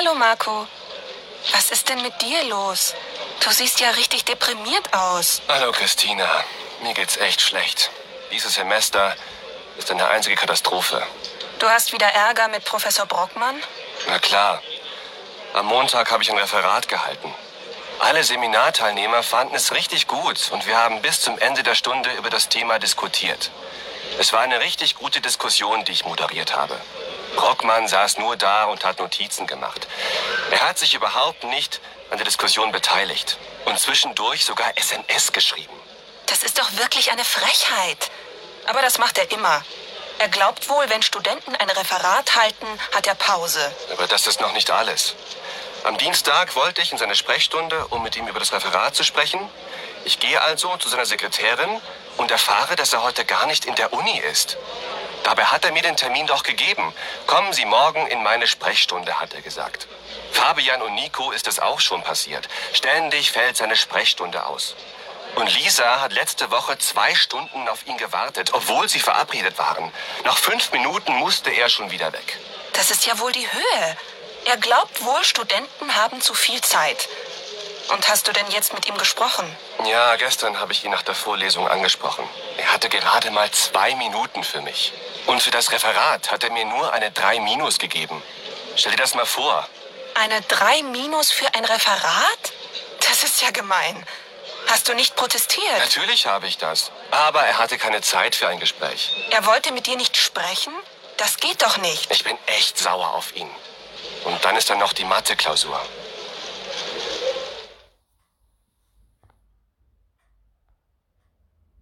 Hallo Marco. Was ist denn mit dir los? Du siehst ja richtig deprimiert aus. Hallo Christina, mir geht's echt schlecht. Dieses Semester ist eine einzige Katastrophe. Du hast wieder Ärger mit Professor Brockmann? Na klar. Am Montag habe ich ein Referat gehalten. Alle Seminarteilnehmer fanden es richtig gut und wir haben bis zum Ende der Stunde über das Thema diskutiert. Es war eine richtig gute Diskussion, die ich moderiert habe. Brockmann saß nur da und hat Notizen gemacht. Er hat sich überhaupt nicht an der Diskussion beteiligt und zwischendurch sogar SMS geschrieben. Das ist doch wirklich eine Frechheit. Aber das macht er immer. Er glaubt wohl, wenn Studenten ein Referat halten, hat er Pause. Aber das ist noch nicht alles. Am Dienstag wollte ich in seine Sprechstunde, um mit ihm über das Referat zu sprechen. Ich gehe also zu seiner Sekretärin und erfahre, dass er heute gar nicht in der Uni ist. Dabei hat er mir den Termin doch gegeben. Kommen Sie morgen in meine Sprechstunde, hat er gesagt. Fabian und Nico ist es auch schon passiert. Ständig fällt seine Sprechstunde aus. Und Lisa hat letzte Woche 2 Stunden auf ihn gewartet, obwohl sie verabredet waren. Nach 5 Minuten musste er schon wieder weg. Das ist ja wohl die Höhe. Er glaubt wohl, Studenten haben zu viel Zeit. Und hast du denn jetzt mit ihm gesprochen? Ja, gestern habe ich ihn nach der Vorlesung angesprochen. Er hatte gerade mal 2 Minuten für mich. Und für das Referat hat er mir nur eine 3- gegeben. Stell dir das mal vor. Eine 3- für ein Referat? Das ist ja gemein. Hast du nicht protestiert? Natürlich habe ich das. Aber er hatte keine Zeit für ein Gespräch. Er wollte mit dir nicht sprechen? Das geht doch nicht. Ich bin echt sauer auf ihn. Und dann ist da noch die Mathe-Klausur.